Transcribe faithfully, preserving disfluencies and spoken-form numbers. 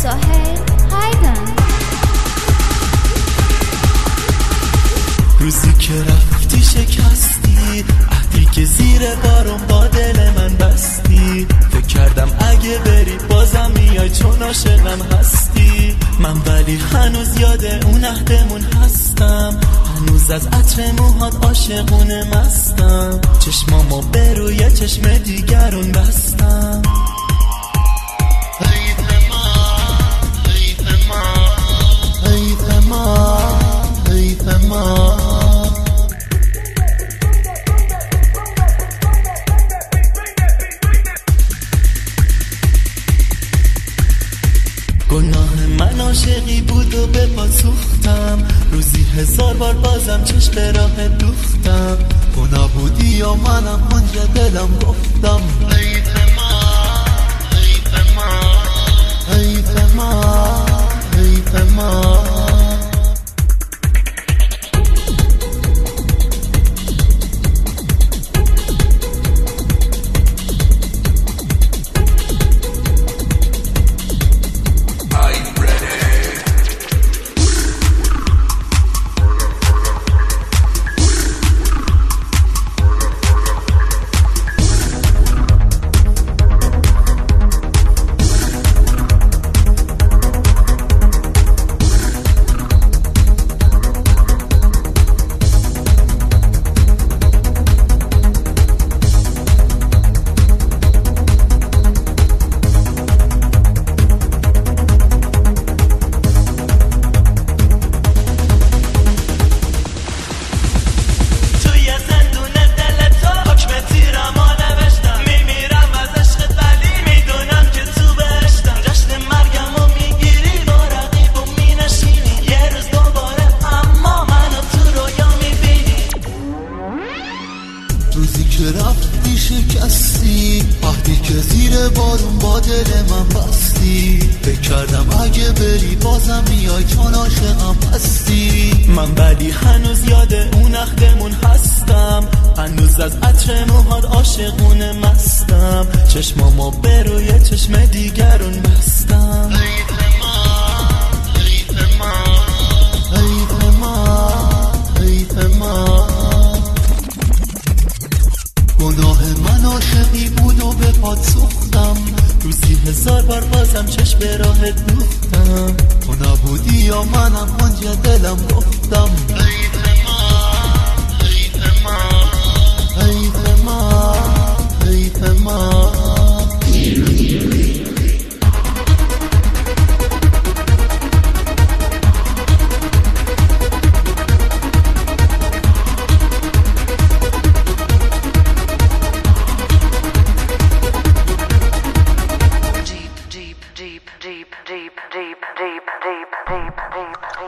ساحل هایدن. روزی که رفتی شکستی، عهدی که زیر بارون با دل من بستی. فکر کردم اگه بری بازم میای چون عاشقم هستی. من ولی هنوز یاد اون عهدمون هستم، هنوز از عطر موهات عاشقونه مستم. چشمامو به روی چشم دیگرون بستم. حیف ما حیف ما حیف ما حیف ما. گناه من عاشقی بود و به پا سوختم، روزی هزار بار بازم چشم به راه دوختم. گناه بودی یا منم اونجا دلم گفتم حیف ما حیف ما حیف ما حیف ما. روزی که رفتی شکستی، عهدی که زیر بارون با دل من بستی. فکر کردم اگه بری بازم میای چون عاشقم هستی. من ولی هنوز یاد اون عهدمون هستم، هنوز از عطر موهات عاشقونه مستم. چشمامو به روی چشم دیگرون بستم. حیف ما حیف ما حیف ما حیف ما. گناه من عاشقی بود و به پات سوختم، روزی هزار بار بازم چشم به راه دوختم. تو نبودی یا منم اونجا دلم گفتم حیف ما حیف ما حیف ما حیف ما. Deep, deep, deep, deep, deep, deep, deep, deep, deep.